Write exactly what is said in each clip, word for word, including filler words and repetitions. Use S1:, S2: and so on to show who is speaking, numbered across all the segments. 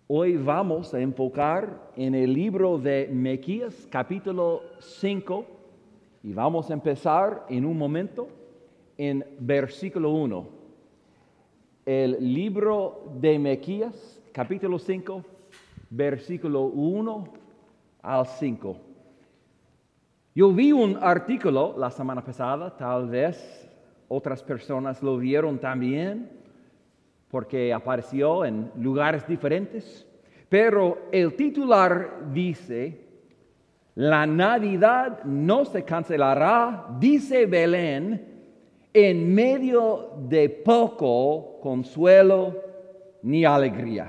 S1: Hoy vamos a enfocar en el libro de Miqueas, capítulo cinco, y vamos a empezar en un momento en versículo uno. El libro de Miqueas, capítulo cinco, versículo uno al cinco. Yo vi un artículo la semana pasada, tal vez otras personas lo vieron también, porque apareció en lugares diferentes, pero el titular dice: la Navidad no se cancelará, dice Belén, en medio de poco consuelo ni alegría.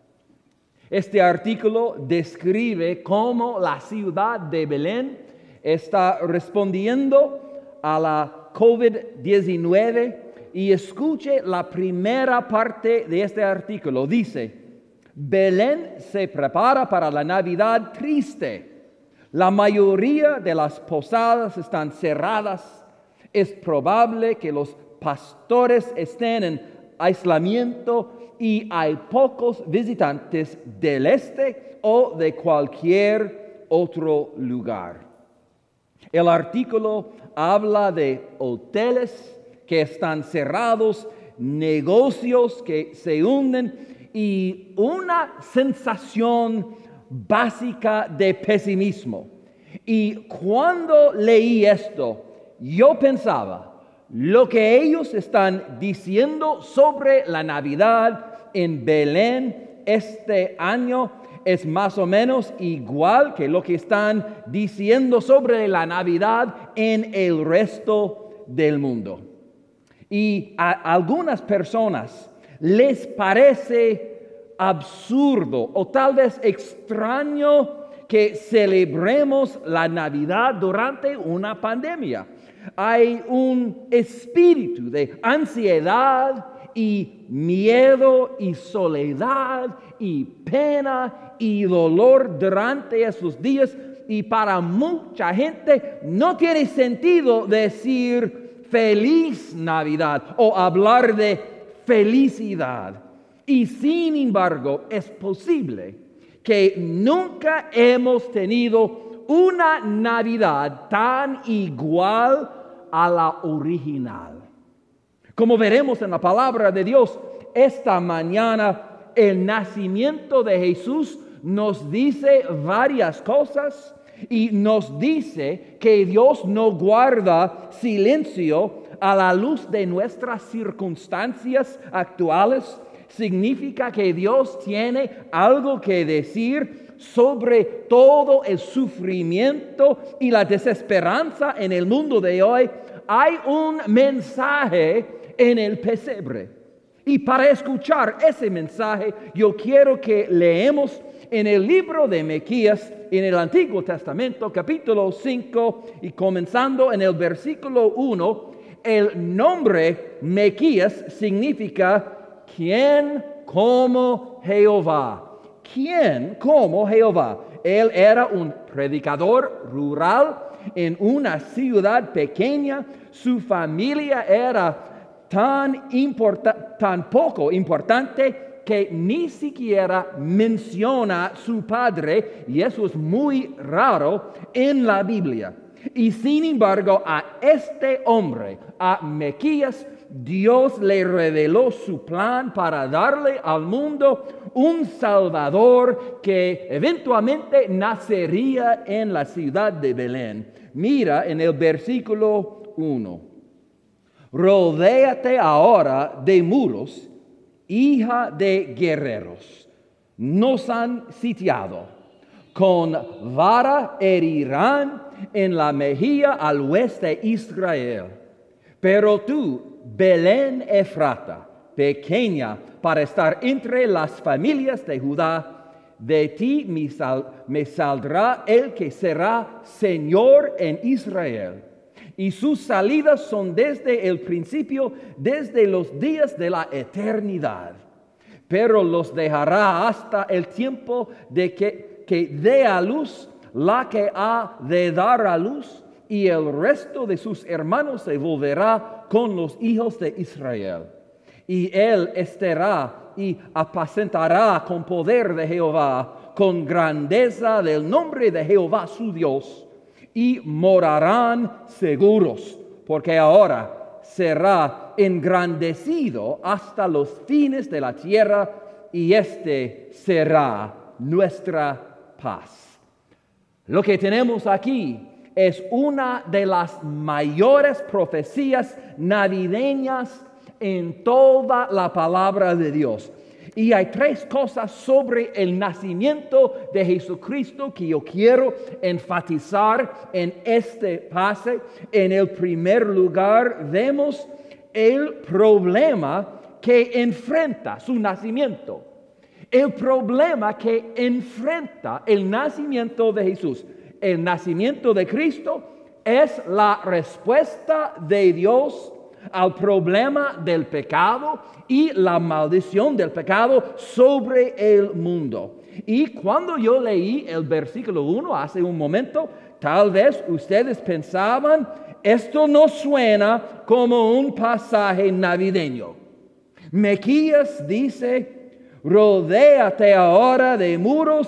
S1: Este artículo describe cómo la ciudad de Belén está respondiendo a la covid diecinueve. Y escuche la primera parte de este artículo. Dice: Belén se prepara para la Navidad triste. La mayoría de las posadas están cerradas. Es probable que los pastores estén en aislamiento y hay pocos visitantes del este o de cualquier otro lugar. El artículo habla de hoteles que están cerrados, negocios que se hunden y una sensación básica de pesimismo. Y cuando leí esto, yo pensaba, lo que ellos están diciendo sobre la Navidad en Belén este año es más o menos igual que lo que están diciendo sobre la Navidad en el resto del mundo. Y a algunas personas les parece absurdo o tal vez extraño que celebremos la Navidad durante una pandemia. Hay un espíritu de ansiedad y miedo y soledad y pena y dolor durante esos días, y para mucha gente no tiene sentido decir Feliz Navidad o hablar de felicidad. Y sin embargo, es posible que nunca hemos tenido una Navidad tan igual a la original. Como veremos en la palabra de Dios esta mañana, el nacimiento de Jesús nos dice varias cosas. Y nos dice que Dios no guarda silencio a la luz de nuestras circunstancias actuales. Significa que Dios tiene algo que decir sobre todo el sufrimiento y la desesperanza en el mundo de hoy. Hay un mensaje en el pesebre. Y para escuchar ese mensaje, yo quiero que leemos en el libro de Miqueas, en el Antiguo Testamento, capítulo cinco, y comenzando en el versículo uno, el nombre Miqueas significa ¿quién como Jehová? ¿Quién como Jehová? Él era un predicador rural en una ciudad pequeña. Su familia era tan, importa, tan poco importante que ni siquiera menciona su padre, y eso es muy raro en la Biblia. Y sin embargo, a este hombre, a Miqueas, Dios le reveló su plan para darle al mundo un Salvador que eventualmente nacería en la ciudad de Belén. Mira en el versículo uno. Rodéate ahora de muros, hija de guerreros. Nos han sitiado. Con vara herirán en la mejilla al oeste de Israel. Pero tú, Belén Efrata, pequeña para estar entre las familias de Judá, de ti me, sal, me saldrá el que será Señor en Israel. Y sus salidas son desde el principio, desde los días de la eternidad. Pero los dejará hasta el tiempo de que, que dé a luz la que ha de dar a luz, y el resto de sus hermanos se volverá con los hijos de Israel. Y él estará y apacentará con poder de Jehová, con grandeza del nombre de Jehová su Dios, y morarán seguros, porque ahora será engrandecido hasta los fines de la tierra, y este será nuestra paz. Lo que tenemos aquí es una de las mayores profecías navideñas en toda la palabra de Dios. Y hay tres cosas sobre el nacimiento de Jesucristo que yo quiero enfatizar en este pasaje. En el primer lugar, vemos el problema que enfrenta su nacimiento. El problema que enfrenta el nacimiento de Jesús. El nacimiento de Cristo es la respuesta de Dios al problema del pecado y la maldición del pecado sobre el mundo. Y cuando yo leí el versículo uno hace un momento, tal vez ustedes pensaban, esto no suena como un pasaje navideño. Miqueas dice, rodéate ahora de muros,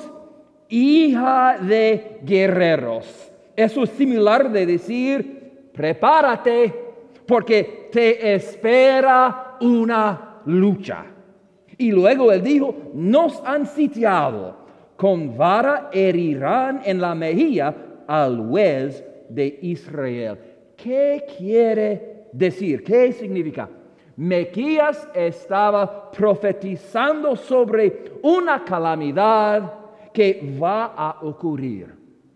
S1: hija de guerreros. Eso es similar de decir, prepárate, porque te espera una lucha. Y luego él dijo, nos han sitiado, con vara herirán en la mejilla al juez de Israel. ¿Qué quiere decir? ¿Qué significa? Miqueas estaba profetizando sobre una calamidad que va a ocurrir.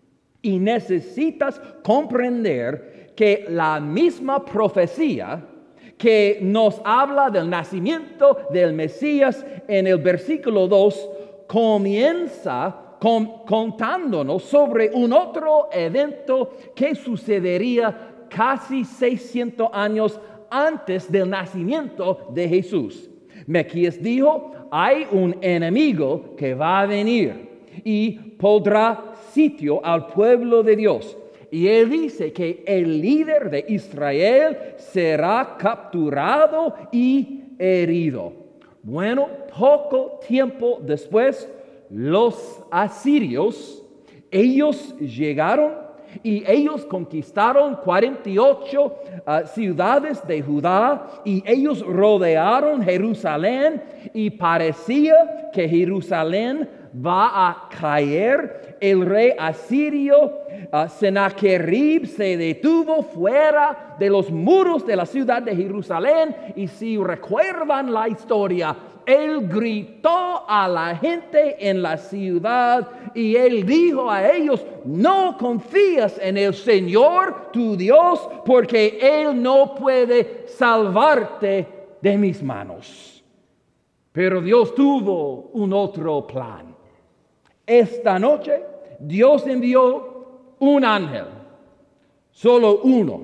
S1: Y necesitas comprender que la misma profecía que nos habla del nacimiento del Mesías en el versículo dos comienza con, contándonos sobre un otro evento que sucedería casi seiscientos años antes del nacimiento de Jesús. Miqueas dijo, hay un enemigo que va a venir y pondrá sitio al pueblo de Dios. Y él dice que el líder de Israel será capturado y herido. Bueno, poco tiempo después, los asirios, ellos llegaron y ellos conquistaron cuarenta y ocho uh, ciudades de Judá y ellos rodearon Jerusalén y parecía que Jerusalén va a caer. El rey asirio uh, Sennacherib se detuvo fuera de los muros de la ciudad de Jerusalén y si recuerdan la historia, él gritó a la gente en la ciudad y él dijo a ellos, no confías en el Señor tu Dios porque Él no puede salvarte de mis manos. Pero Dios tuvo un otro plan. Esta noche Dios envió un ángel, solo uno,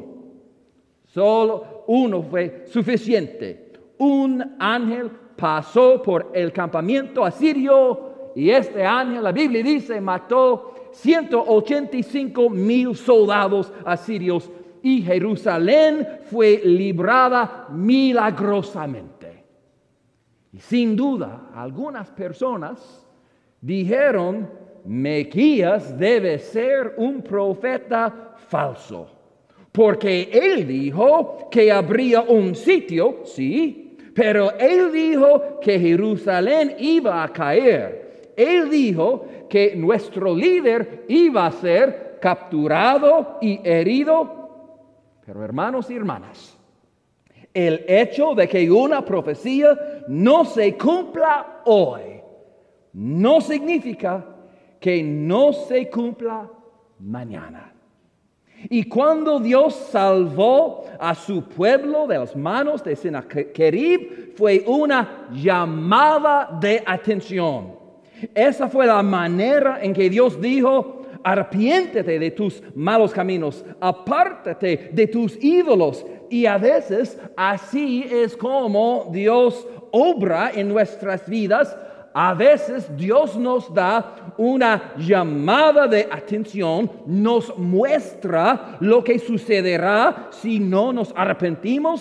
S1: solo uno fue suficiente. Un ángel pasó por el campamento asirio y este ángel, la Biblia dice, mató ciento ochenta y cinco mil soldados asirios y Jerusalén fue librada milagrosamente. Y sin duda, algunas personas dijeron, Miqueas debe ser un profeta falso, porque él dijo que habría un sitio, sí, pero él dijo que Jerusalén iba a caer. Él dijo que nuestro líder iba a ser capturado y herido. Pero hermanos y hermanas, el hecho de que una profecía no se cumpla hoy no significa que no se cumpla mañana. Y cuando Dios salvó a su pueblo de las manos de Sennacherib, fue una llamada de atención. Esa fue la manera en que Dios dijo, arrepiéntete de tus malos caminos, apártate de tus ídolos. Y a veces así es como Dios obra en nuestras vidas. A veces Dios nos da una llamada de atención, nos muestra lo que sucederá si no nos arrepentimos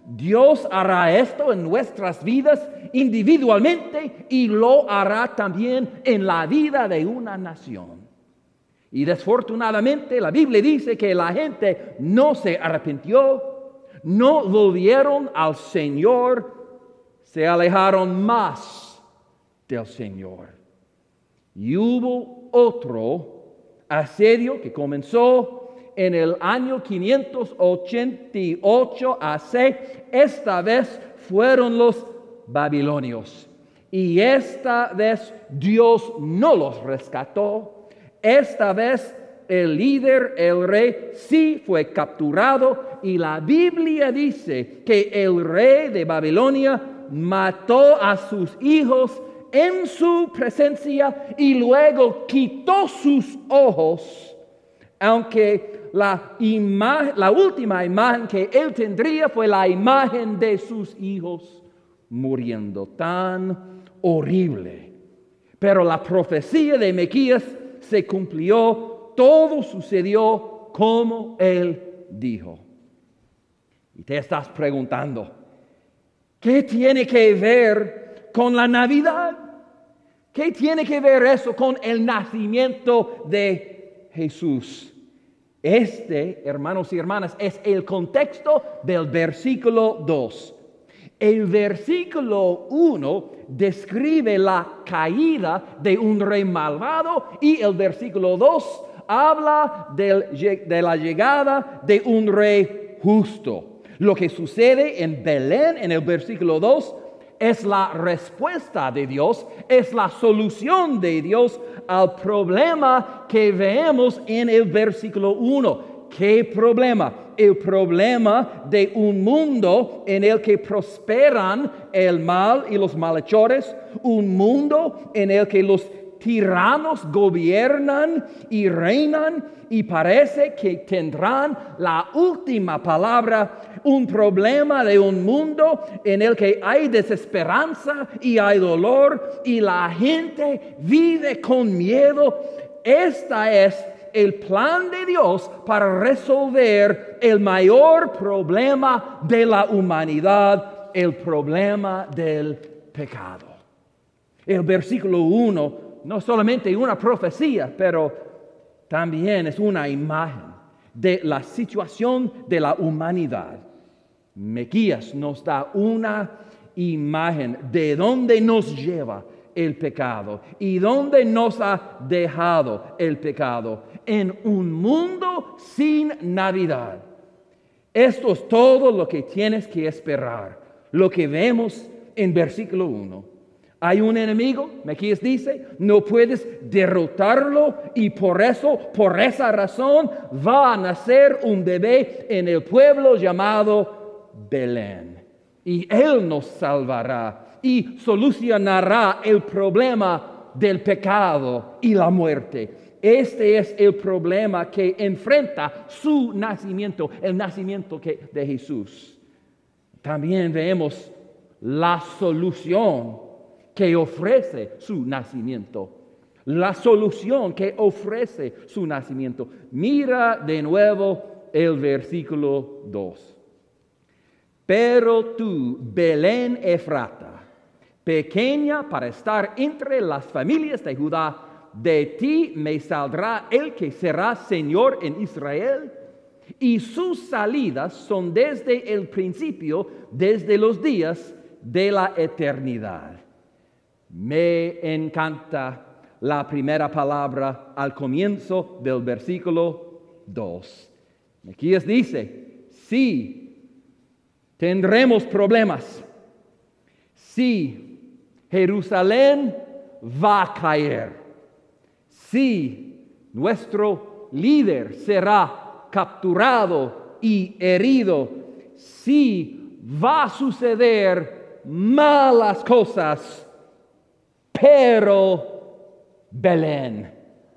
S1: Dios hará esto en nuestras vidas individualmente y lo hará también en la vida de una nación. Y desafortunadamente la Biblia dice que la gente no se arrepintió, no volvieron al Señor, se alejaron más del Señor. Y hubo otro asedio que comenzó en el año quinientos ochenta y ocho A C. Esta vez fueron los babilonios. Y esta vez Dios no los rescató. Esta vez el líder, el rey, sí fue capturado. Y la Biblia dice que el rey de Babilonia mató a sus hijos en su presencia y luego quitó sus ojos, aunque la, ima- la última imagen que él tendría fue la imagen de sus hijos muriendo. Tan horrible. Pero la profecía de Miqueas se cumplió, todo sucedió como él dijo. Y te estás preguntando, ¿qué tiene que ver con la Navidad? ¿Qué tiene que ver eso con el nacimiento de Jesús? Este, hermanos y hermanas, es el contexto del versículo dos. El versículo uno describe la caída de un rey malvado y el versículo dos habla del, de la llegada de un rey justo. Lo que sucede en Belén en el versículo dos es la respuesta de Dios, es la solución de Dios al problema que vemos en el versículo uno. ¿Qué problema? El problema de un mundo en el que prosperan el mal y los malhechores, un mundo en el que los tiranos gobiernan y reinan y parece que tendrán la última palabra, un problema de un mundo en el que hay desesperanza y hay dolor y la gente vive con miedo. Esta es el plan de Dios para resolver el mayor problema de la humanidad, el problema del pecado. El versículo uno no solamente una profecía, pero también es una imagen de la situación de la humanidad. Miqueas nos da una imagen de dónde nos lleva el pecado y dónde nos ha dejado el pecado en un mundo sin Navidad. Esto es todo lo que tienes que esperar, lo que vemos en versículo uno. Hay un enemigo, Miqueas dice, no puedes derrotarlo y por eso, por esa razón, va a nacer un bebé en el pueblo llamado Belén. Y él nos salvará y solucionará el problema del pecado y la muerte. Este es el problema que enfrenta su nacimiento, el nacimiento que, de Jesús. También vemos la solución que ofrece su nacimiento. La solución que ofrece su nacimiento. Mira de nuevo el versículo dos. Pero tú, Belén Efrata, pequeña para estar entre las familias de Judá, de ti me saldrá el que será Señor en Israel, y sus salidas son desde el principio, desde los días de la eternidad. Me encanta la primera palabra al comienzo del versículo dos. Miqueas dice, sí, tendremos problemas. Sí, Jerusalén va a caer. Sí, nuestro líder será capturado y herido. Sí, va a suceder malas cosas. Pero Belén,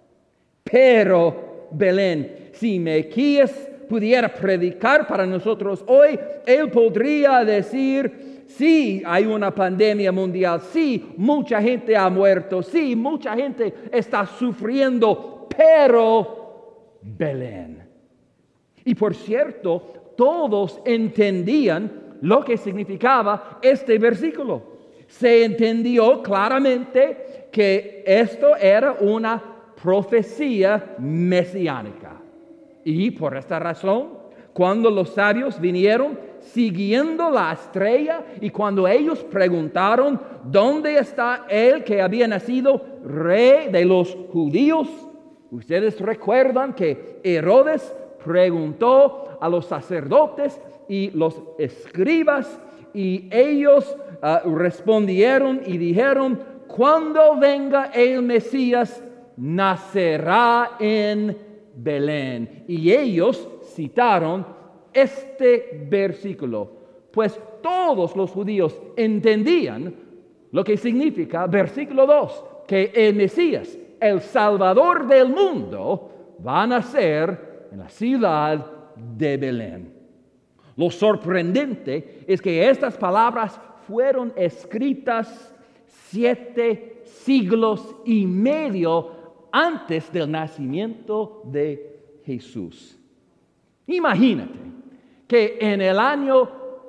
S1: pero Belén, si Miqueas pudiera predicar para nosotros hoy, él podría decir, sí, hay una pandemia mundial, sí, mucha gente ha muerto, sí, mucha gente está sufriendo, pero Belén. Y por cierto, todos entendían lo que significaba este versículo. Se entendió claramente que esto era una profecía mesiánica. Y por esta razón, cuando los sabios vinieron siguiendo la estrella y cuando ellos preguntaron dónde está el que había nacido rey de los judíos, ustedes recuerdan que Herodes preguntó a los sacerdotes y los escribas y ellos uh, respondieron y dijeron: cuando venga el Mesías, nacerá en Belén. Y ellos citaron este versículo, pues todos los judíos entendían lo que significa versículo dos, que el Mesías, el Salvador del mundo, va a nacer en la ciudad de Belén. Lo sorprendente es que estas palabras fueron escritas siete siglos y medio antes del nacimiento de Jesús. Imagínate que en el año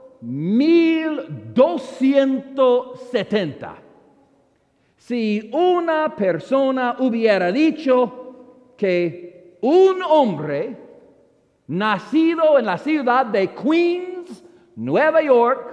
S1: mil doscientos setenta, si una persona hubiera dicho que un hombre nacido en la ciudad de Queens, Nueva York,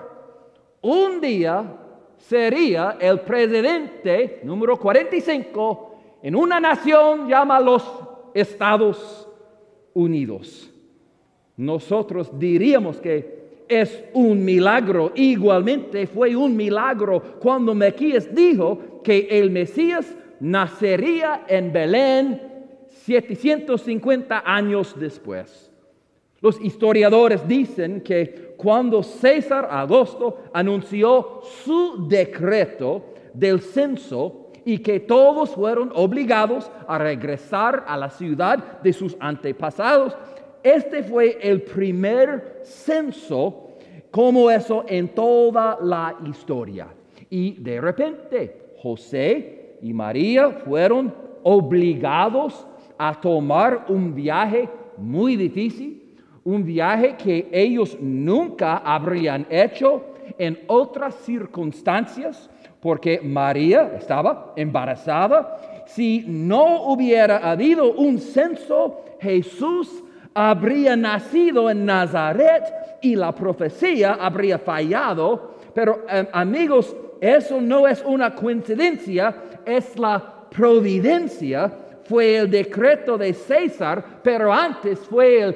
S1: un día sería el presidente número cuarenta y cinco en una nación llamada los Estados Unidos, nosotros diríamos que es un milagro. Igualmente fue un milagro cuando Miqueas dijo que el Mesías nacería en Belén setecientos cincuenta años después. Los historiadores dicen que cuando César Augusto anunció su decreto del censo y que todos fueron obligados a regresar a la ciudad de sus antepasados, este fue el primer censo como eso en toda la historia. Y de repente José y María fueron obligados a tomar un viaje muy difícil, un viaje que ellos nunca habrían hecho en otras circunstancias, porque María estaba embarazada. Si no hubiera habido un censo, Jesús habría nacido en Nazaret y la profecía habría fallado. Pero eh, amigos, eso no es una coincidencia, es la providencia. Fue el decreto de César, pero antes fue el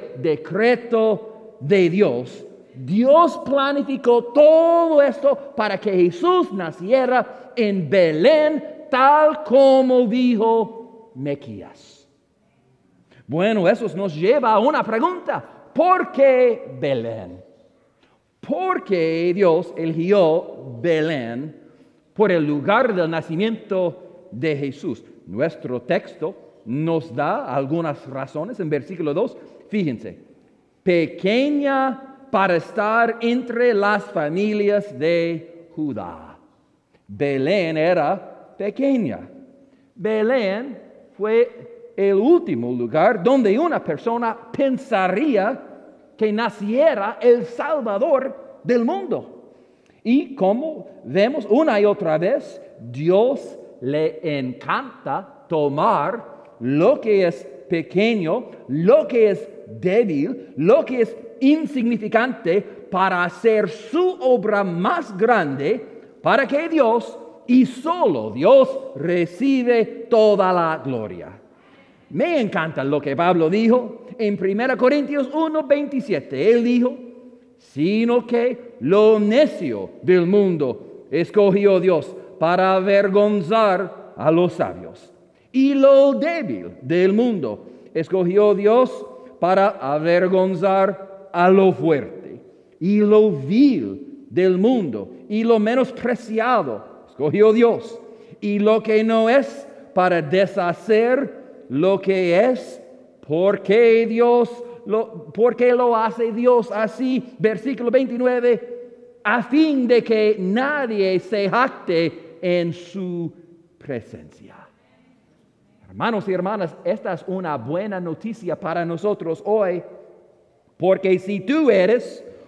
S1: decreto de Dios. Dios planificó todo esto para que Jesús naciera en Belén, tal como dijo Miqueas. Bueno, eso nos lleva a una pregunta. ¿Por qué Belén? ¿Por qué Dios eligió Belén por el lugar del nacimiento de Jesús? Nuestro texto nos da algunas razones en versículo dos. Fíjense, pequeña para estar entre las familias de Judá. Belén era pequeña. Belén fue el último lugar donde una persona pensaría que naciera el Salvador del mundo. Y como vemos una y otra vez, Dios le encanta tomar lo que es pequeño, lo que es débil, lo que es insignificante, para hacer su obra más grande, para que Dios y solo Dios recibe toda la gloria. Me encanta lo que Pablo dijo en primera Corintios uno veintisiete. Él dijo: sino que lo necio del mundo escogió Dios para avergonzar a los sabios, y lo débil del mundo escogió Dios para avergonzar a lo fuerte, y lo vil del mundo y lo menospreciado escogió Dios, y lo que no es, para deshacer lo que es, porque Dios lo, porque lo hace Dios así. Versículo veintinueve, a fin de que nadie se jacte en su presencia. Hermanos y hermanas, esta es una buena noticia para nosotros hoy, porque si tú eres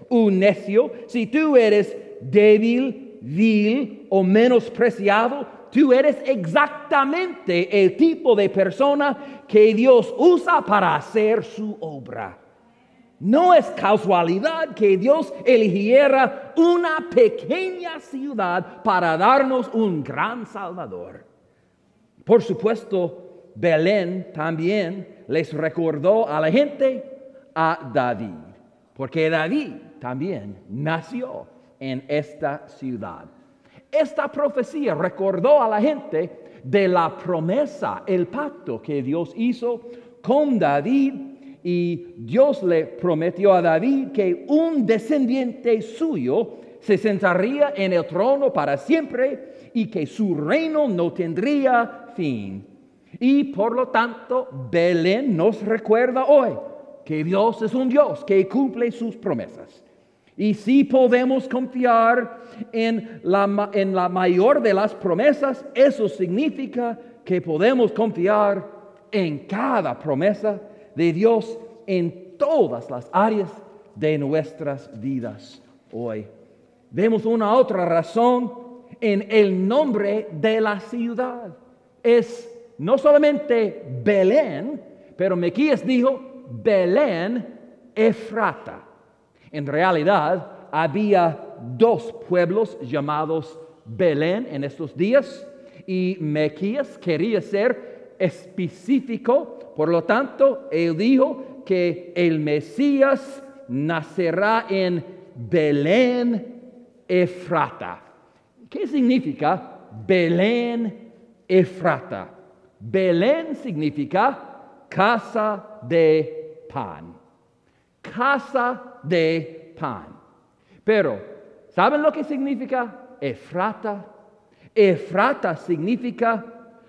S1: un necio, si tú eres débil, vil o menospreciado, tú eres exactamente el tipo de persona que Dios usa para hacer su obra. No es casualidad que Dios eligiera una pequeña ciudad para darnos un gran Salvador. Por supuesto, Belén también les recordó a la gente a David, porque David también nació en esta ciudad. Esta profecía recordó a la gente de la promesa, el pacto que Dios hizo con David. Y Dios le prometió a David que un descendiente suyo se sentaría en el trono para siempre y que su reino no tendría fin. Y por lo tanto, Belén nos recuerda hoy que Dios es un Dios que cumple sus promesas. Y si podemos confiar en la, en la mayor de las promesas, eso significa que podemos confiar en cada promesa de Dios en todas las áreas de nuestras vidas hoy. Vemos una otra razón en el nombre de la ciudad. Es no solamente Belén, pero Miqueas dijo Belén Efrata. En realidad había dos pueblos llamados Belén en estos días y Miqueas quería ser específico. Por lo tanto, él dijo que el Mesías nacerá en Belén Efrata. ¿Qué significa Belén Efrata? Belén significa casa de pan. Casa de pan. Pero, ¿saben lo que significa Efrata? Efrata significa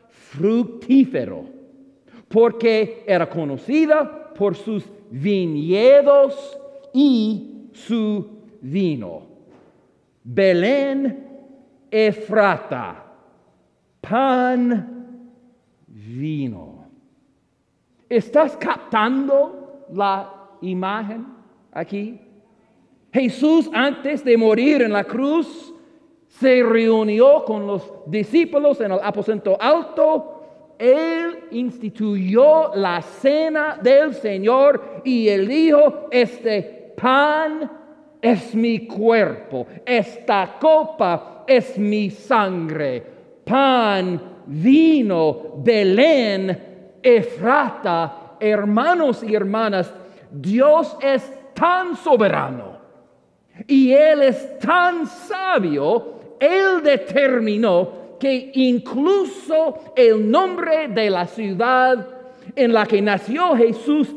S1: fructífero, porque era conocida por sus viñedos y su vino. Belén Efrata, pan, vino. ¿Estás captando la imagen aquí? Jesús, antes de morir en la cruz, se reunió con los discípulos en el aposento alto. Él instituyó la cena del Señor y él dijo, este pan es mi cuerpo, esta copa es mi sangre. Pan, vino, Belén, Efrata. Hermanos y hermanas, Dios es tan soberano y Él es tan sabio, Él determinó que incluso el nombre de la ciudad en la que nació Jesús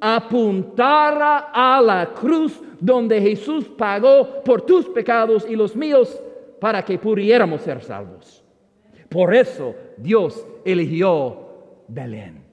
S1: apuntara a la cruz donde Jesús pagó por tus pecados y los míos para que pudiéramos ser salvos. Por eso Dios eligió Belén.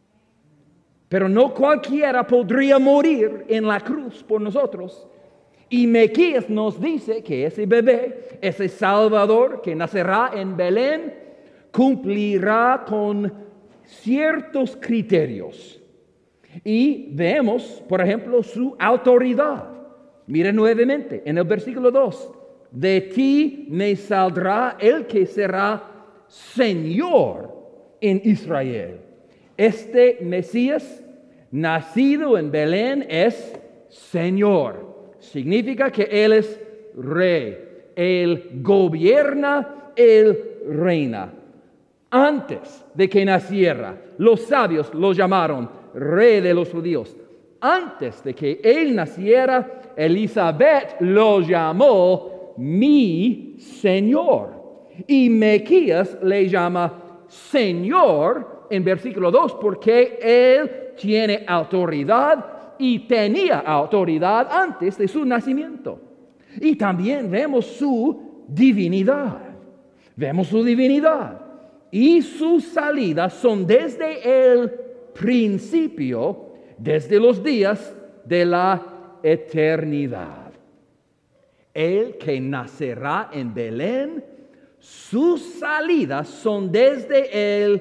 S1: Pero no cualquiera podría morir en la cruz por nosotros. Y Miqueas nos dice que ese bebé, ese Salvador que nacerá en Belén, cumplirá con ciertos criterios. Y vemos, por ejemplo, su autoridad. Miren nuevamente en el versículo dos. De ti me saldrá el que será Señor en Israel. Este Mesías, nacido en Belén, es Señor. Significa que Él es rey. Él gobierna, Él reina. Antes de que naciera, los sabios lo llamaron rey de los judíos. Antes de que Él naciera, Elizabeth lo llamó mi Señor. Y Miqueas le llama Señor en versículo dos porque Él tiene autoridad y tenía autoridad antes de su nacimiento. Y también vemos su divinidad. Vemos su divinidad. Y sus salidas son desde el principio, desde los días de la eternidad. El que nacerá en Belén, sus salidas son desde el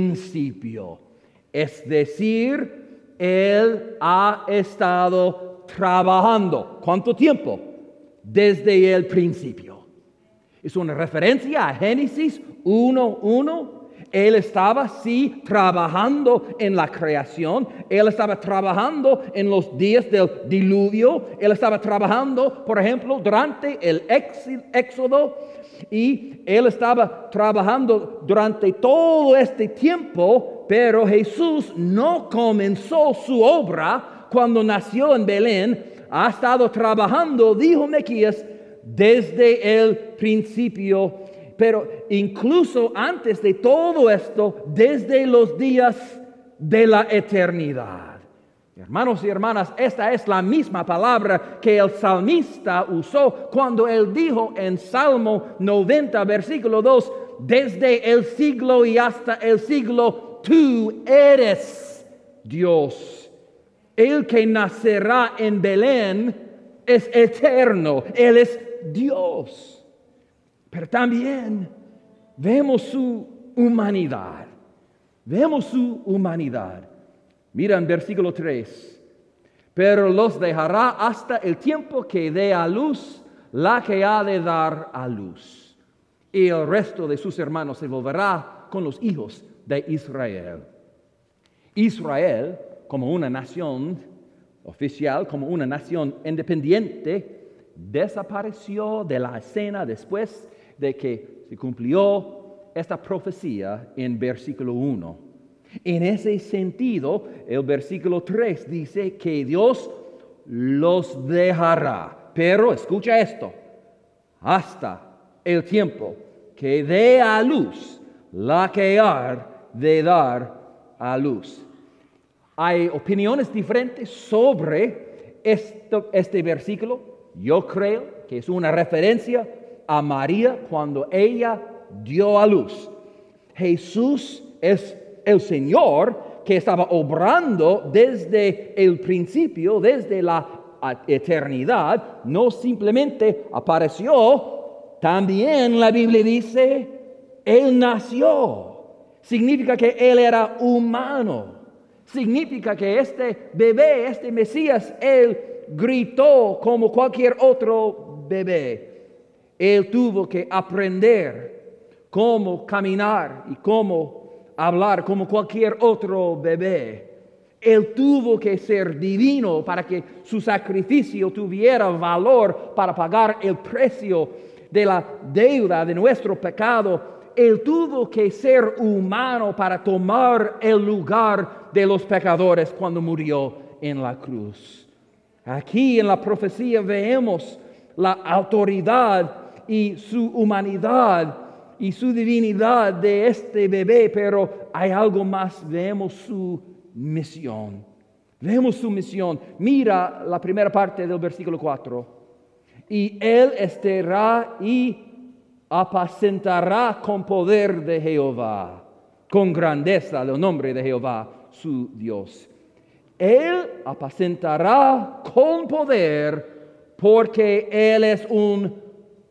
S1: principio. Es decir, Él ha estado trabajando. ¿Cuánto tiempo? Desde el principio. Es una referencia a Génesis uno uno. Él estaba, sí, trabajando en la creación. Él estaba trabajando en los días del diluvio. Él estaba trabajando, por ejemplo, durante el éxodo. Y Él estaba trabajando durante todo este tiempo. Pero Jesús no comenzó su obra cuando nació en Belén. Ha estado trabajando, dijo Miqueas, desde el principio. Pero incluso antes de todo esto, desde los días de la eternidad. Hermanos y hermanas, esta es la misma palabra que el salmista usó cuando él dijo en Salmo noventa, versículo dos, desde el siglo y hasta el siglo, tú eres Dios. El que nacerá en Belén es eterno, Él es Dios. Pero también vemos su humanidad. Vemos su humanidad. Mira en versículo tres. Pero los dejará hasta el tiempo que dé a luz la que ha de dar a luz. Y el resto de sus hermanos se volverá con los hijos de Israel. Israel, como una nación oficial, como una nación independiente, desapareció de la escena después de que se cumplió esta profecía en versículo uno. En ese sentido, el versículo tres dice que Dios los dejará. Pero escucha esto, hasta el tiempo que dé a luz la que ha de dar a luz. Hay opiniones diferentes sobre esto, este versículo. Yo creo que es una referencia a María cuando ella dio a luz. Jesús es el Señor que estaba obrando desde el principio, desde la eternidad. No simplemente apareció, también la Biblia dice, Él nació. Significa que Él era humano. Significa que este bebé, este Mesías, Él gritó como cualquier otro bebé. Él tuvo que aprender cómo caminar y cómo hablar como cualquier otro bebé. Él tuvo que ser divino para que su sacrificio tuviera valor para pagar el precio de la deuda de nuestro pecado. Él tuvo que ser humano para tomar el lugar de los pecadores cuando murió en la cruz. Aquí en la profecía vemos la autoridad y su humanidad y su divinidad de este bebé, pero hay algo más. Vemos su misión. Vemos su misión. Mira la primera parte del versículo cuatro. Y Él estará y apacentará con poder de Jehová, con grandeza del nombre de Jehová, su Dios. Él apacentará con poder porque Él es un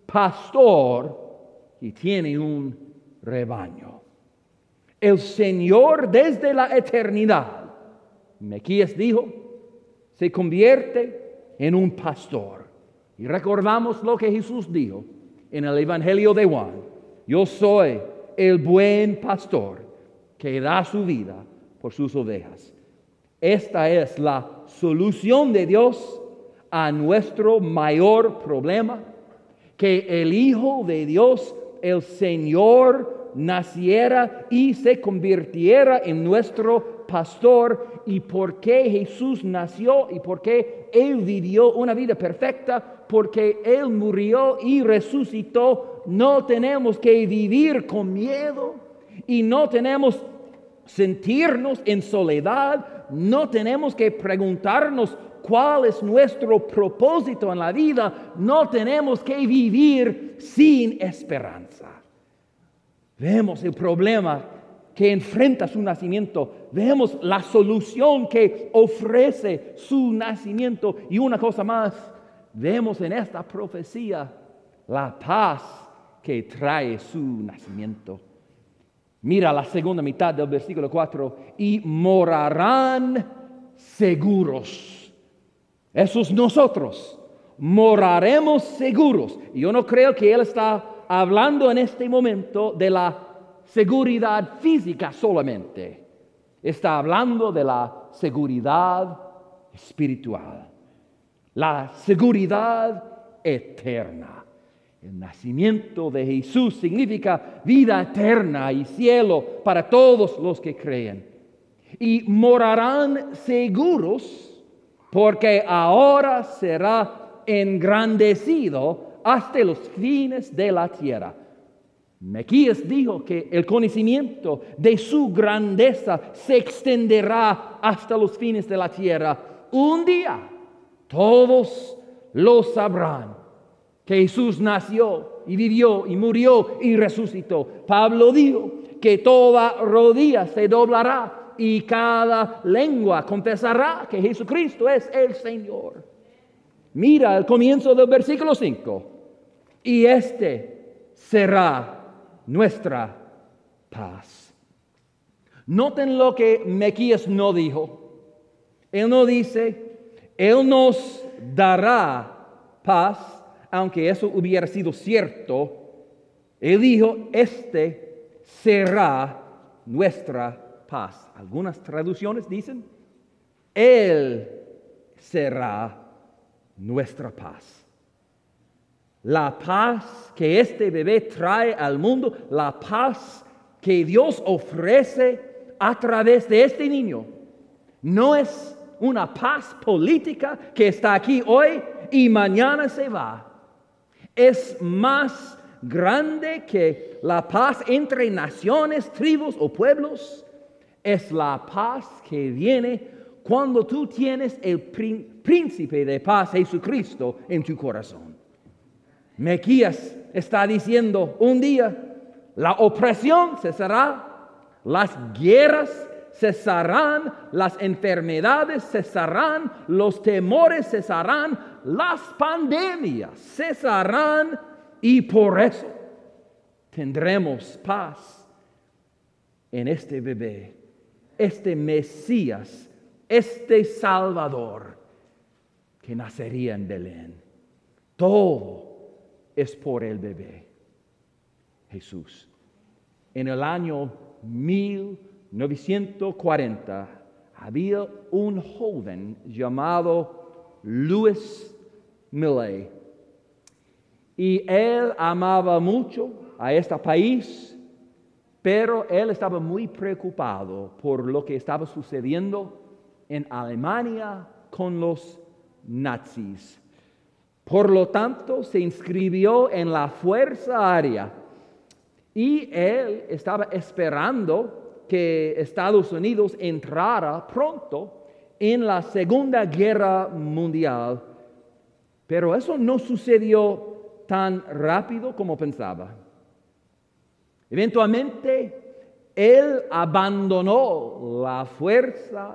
S1: pastor y tiene un rebaño. El Señor desde la eternidad, Miqueas dijo, se convierte en un pastor. Y recordamos lo que Jesús dijo en el Evangelio de Juan. Yo soy el buen pastor que da su vida por sus ovejas. Esta es la solución de Dios a nuestro mayor problema, que el Hijo de Dios, el Señor, naciera y se convirtiera en nuestro pastor. ¿Y por qué Jesús nació y por qué Él vivió una vida perfecta? Porque Él murió y resucitó. No tenemos que vivir con miedo y no tenemos sentirnos en soledad. No tenemos que preguntarnos cuál es nuestro propósito en la vida. No tenemos que vivir sin esperanza. Vemos el problema que enfrenta su nacimiento. Vemos la solución que ofrece su nacimiento. Y una cosa más, vemos en esta profecía la paz que trae su nacimiento. Mira la segunda mitad del versículo cuatro. Y morarán seguros. Esos nosotros moraremos seguros. Yo no creo que Él está hablando en este momento de la seguridad física solamente. Está hablando de la seguridad espiritual, la seguridad eterna. El nacimiento de Jesús significa vida eterna y cielo para todos los que creen. Y morarán seguros porque ahora será engrandecido hasta los fines de la tierra. Miqueas dijo que el conocimiento de su grandeza se extenderá hasta los fines de la tierra. Un día todos lo sabrán, que Jesús nació y vivió y murió y resucitó. Pablo dijo que toda rodilla se doblará y cada lengua confesará que Jesucristo es el Señor. Mira el comienzo del versículo cinco. Y este será nuestra paz. Noten lo que Miqueas no dijo. Él no dice, Él nos dará paz, aunque eso hubiera sido cierto. Él dijo, este será nuestra paz. Algunas traducciones dicen, Él será nuestra paz. La paz que este bebé trae al mundo, la paz que Dios ofrece a través de este niño, no es una paz política que está aquí hoy y mañana se va. Es más grande que la paz entre naciones, tribus o pueblos. Es la paz que viene cuando tú tienes el príncipe de paz, Jesucristo, en tu corazón. Miqueas está diciendo, un día la opresión cesará, las guerras cesarán, las enfermedades cesarán, los temores cesarán, las pandemias cesarán y por eso tendremos paz en este bebé, este Mesías, este Salvador que nacería en Belén. Todo es por el bebé Jesús. En el año mil novecientos cuarenta había un joven llamado Louis Millet y él amaba mucho a este país, pero él estaba muy preocupado por lo que estaba sucediendo en Alemania con los nazis. Por lo tanto, se inscribió en la Fuerza Aérea y él estaba esperando que Estados Unidos entrara pronto en la Segunda Guerra Mundial. Pero eso no sucedió tan rápido como pensaba. Eventualmente, él abandonó la Fuerza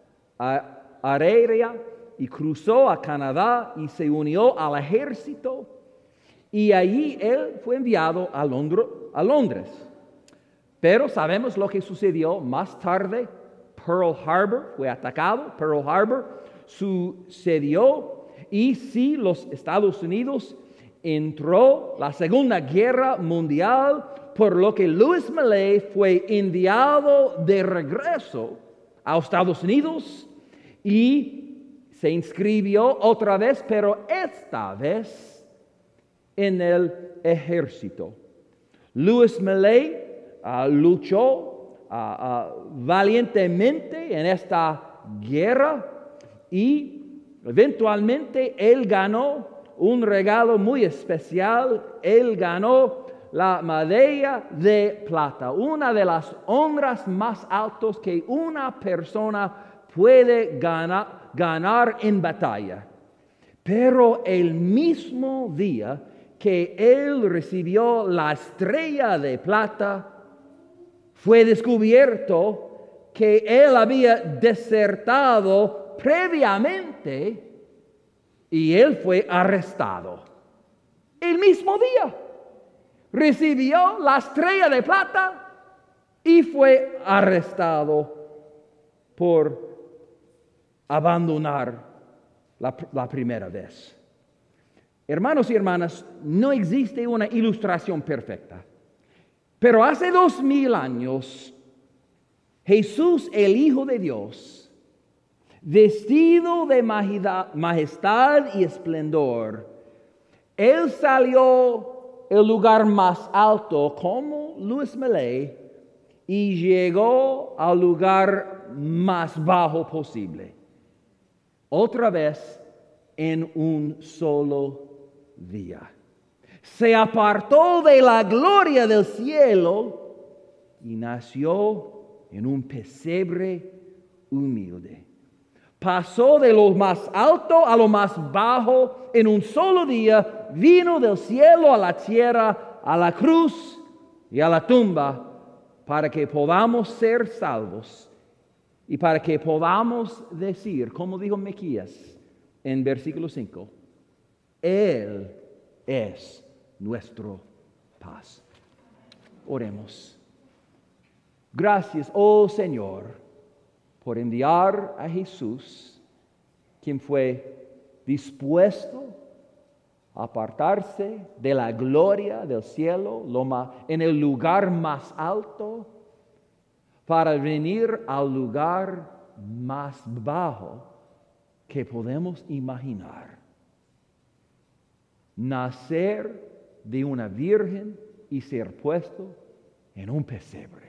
S1: Aérea y cruzó a Canadá y se unió al ejército. Y allí él fue enviado a Londres. Pero sabemos lo que sucedió más tarde. Pearl Harbor fue atacado. Pearl Harbor sucedió. Y sí, los Estados Unidos entró la Segunda Guerra Mundial, por lo que Louis Millet fue enviado de regreso a Estados Unidos y se inscribió otra vez, pero esta vez en el ejército. Louis Millet uh, luchó uh, uh, valientemente en esta guerra y eventualmente él ganó un regalo muy especial. Él ganó la medalla de plata, una de las honras más altas que una persona puede ganar, ganar en batalla. Pero el mismo día que él recibió la estrella de plata, fue descubierto que él había desertado previamente y él fue arrestado. El mismo día recibió la estrella de plata y fue arrestado por abandonar la, la primera vez. Hermanos y hermanas, no existe una ilustración perfecta. Pero hace dos mil años, Jesús, el Hijo de Dios, vestido de majestad y esplendor, Él salió del lugar más alto como Luis Millet y llegó al lugar más bajo posible. Otra vez en un solo día. Se apartó de la gloria del cielo y nació en un pesebre humilde. Pasó de lo más alto a lo más bajo en un solo día, vino del cielo a la tierra, a la cruz y a la tumba, para que podamos ser salvos y para que podamos decir, como dijo Miqueas en versículo cinco, Él es nuestro paz. Oremos. Gracias, oh Señor, por enviar a Jesús, quien fue dispuesto a apartarse de la gloria del cielo, lo más, en el lugar más alto, para venir al lugar más bajo que podemos imaginar. Nacer de una virgen y ser puesto en un pesebre.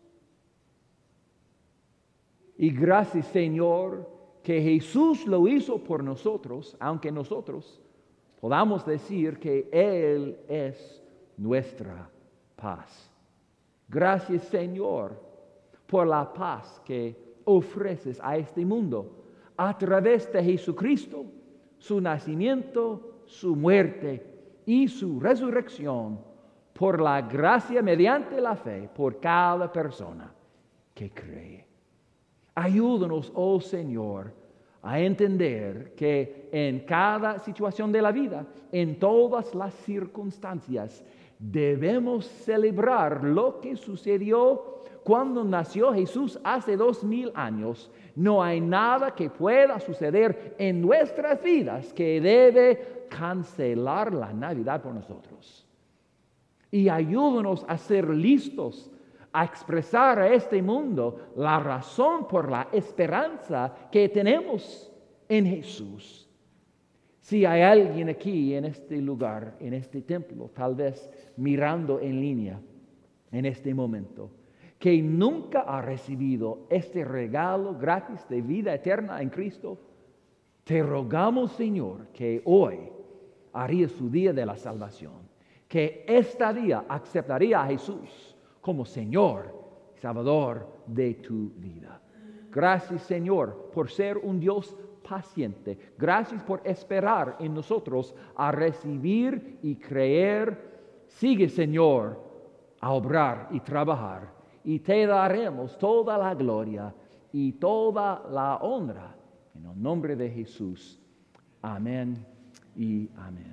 S1: Y gracias, Señor, que Jesús lo hizo por nosotros, aunque nosotros podamos decir que Él es nuestra paz. Gracias, Señor, por la paz que ofreces a este mundo a través de Jesucristo, su nacimiento, su muerte y su resurrección, por la gracia mediante la fe, por cada persona que cree. Ayúdanos, oh Señor, a entender que en cada situación de la vida, en todas las circunstancias, debemos celebrar lo que sucedió cuando nació Jesús hace dos mil años. No hay nada que pueda suceder en nuestras vidas que debe cancelar la Navidad por nosotros. Y ayúdanos a ser listos a expresar a este mundo la razón por la esperanza que tenemos en Jesús. Si hay alguien aquí en este lugar, en este templo, tal vez mirando en línea en este momento, que nunca ha recibido este regalo gratis de vida eterna en Cristo, te rogamos, Señor, que hoy haría su día de la salvación, que este día aceptaría a Jesús como Señor y Salvador de tu vida. Gracias, Señor, por ser un Dios paciente. Gracias por esperar en nosotros a recibir y creer. Sigue, Señor, a obrar y trabajar, y te daremos toda la gloria y toda la honra en el nombre de Jesús. Amén y amén.